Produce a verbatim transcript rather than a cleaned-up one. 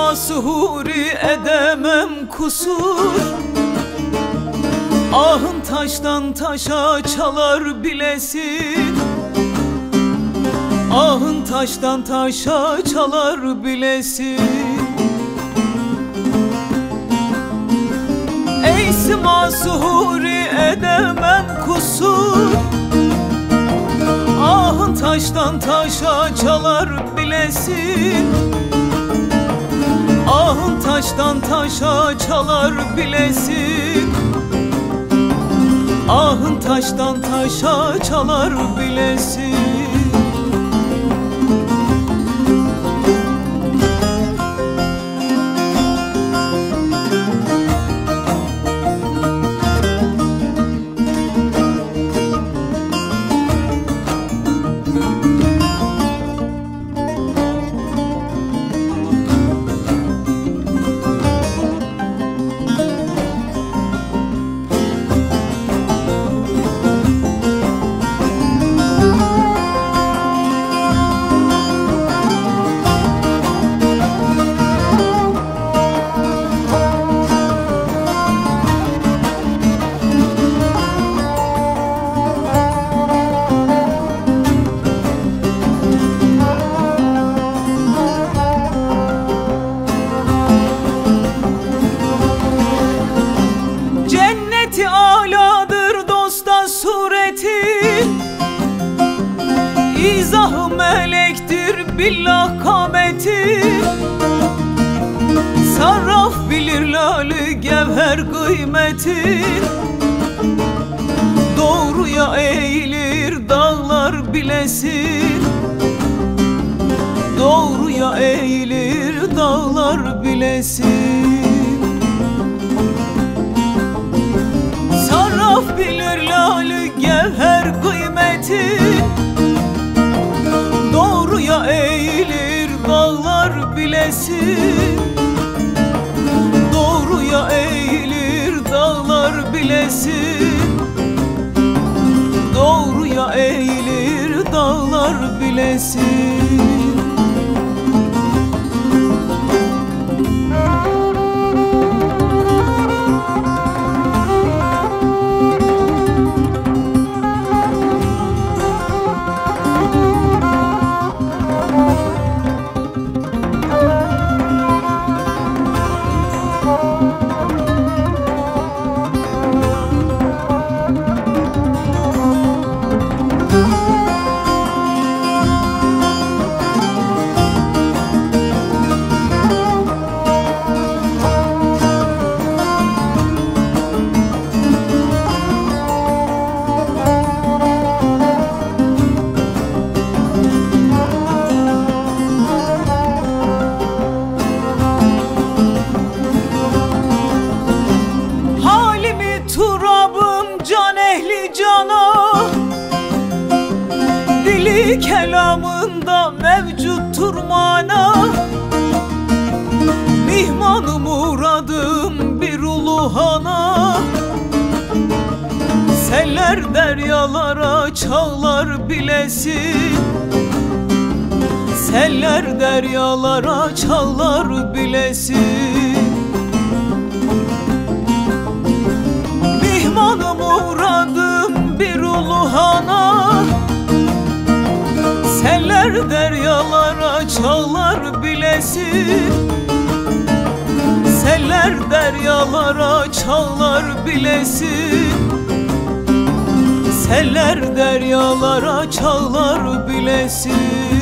masuhuri edemem kusur. Ahın taştan taşa çalar bilesin. Ahın taştan taşa çalar bilesin. Eysi masuhuri edemem kusur. Ahın taştan taşa çalar bilesin. Ahın taştan taşa çalar bilesin. Ahın taştan taşa çalar bilesin. İzah-ı melektir billah kameti. Sarraf bilir lali gevher kıymetin. Doğruya eğilir dağlar bilesin. Doğruya eğilir dağlar bilesin. Sarraf bilir lali gevher kıymetin. Doğruya eğilir dağlar bilesin. Doğruya eğilir dağlar bilesin. Doğruya eğilir dağlar bilesin. Dili kelamında mevcuttur mana. Mihman-ı muradım bir uluhana. Seller deryalara çağlar bilesin. Seller deryalara çağlar bilesin. Mihman-ı muradım bir uluhana. Seller deryalara çağlar bilesin. Seller deryalara çağlar bilesin. Seller deryalara çağlar bilesin.